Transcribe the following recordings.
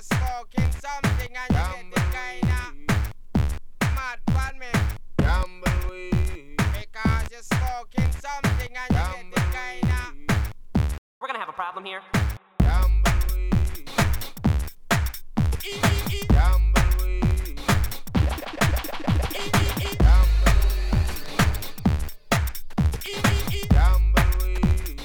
smoking something and you get the kinda mad for me. Gamble weed. Because you're smoking something and you get the kinda. We're gonna have a problem here. Gamble weed. Gamble weed. Gamble weed.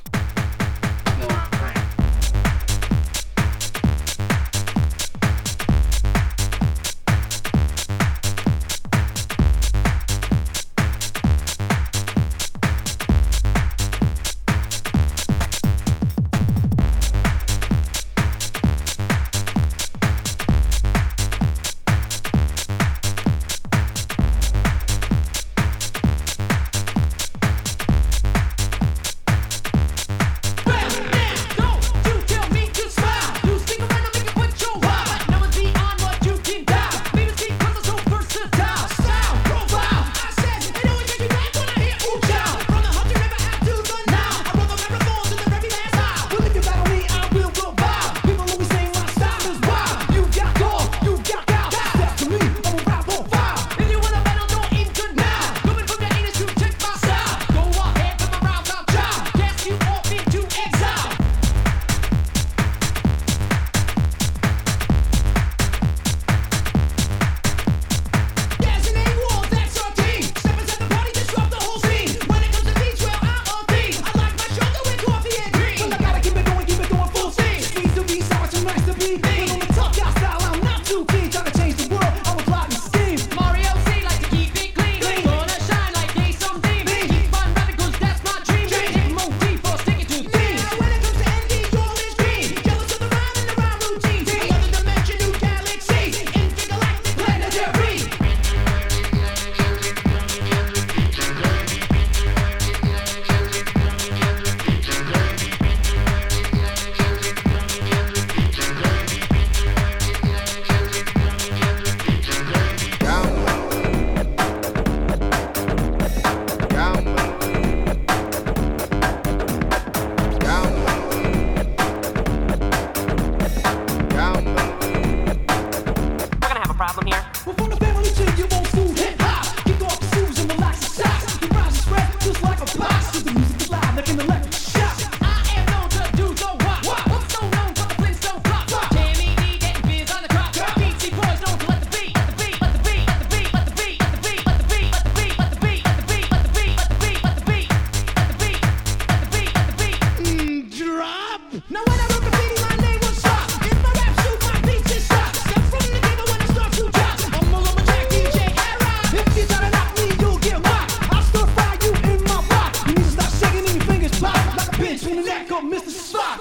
Problem here. Well, from the family tree, you won't fool hip-hop. Kick off the shoes and relax the socks. You rise and spread just like a box. Cause the music is loud like an electric shock. I am known to do the rock. I'm so known for the Flintstone pop. Jamie D getting beers on the crop. BT boys known to let the beat, let the beat, let the beat, let the beat, let the beat, let the beat, let the beat, let the beat, let the beat, let the beat, let the beat, let the beat, let the beat, let the beat, let the beat, let the beat. Drop. Now when I wrote the beat, my name was Shot. If my rap shoot, my beats is shot. Step from the table when I start to drop. I'm a lumberjack DJ era. If you try to knock me, you'll get rocked. I'll stir fry you in my rock. You need to start shaking and your fingers pop like a bitch from the neck of Mr. Spock.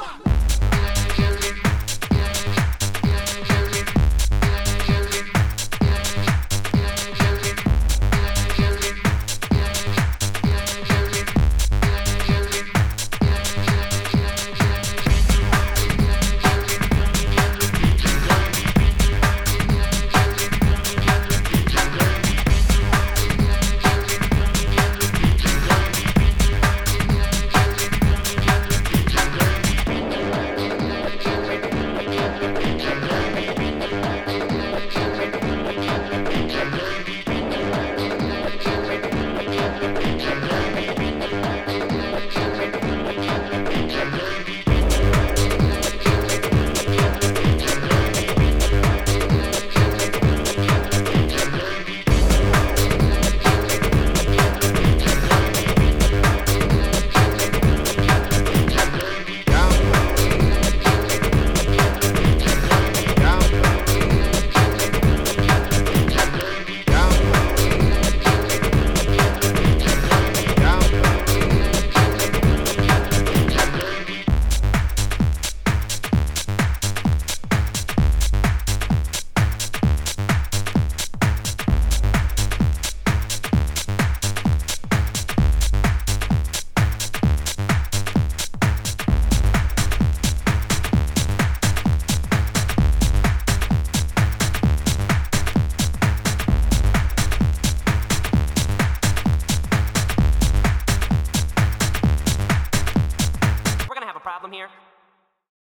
Problem here.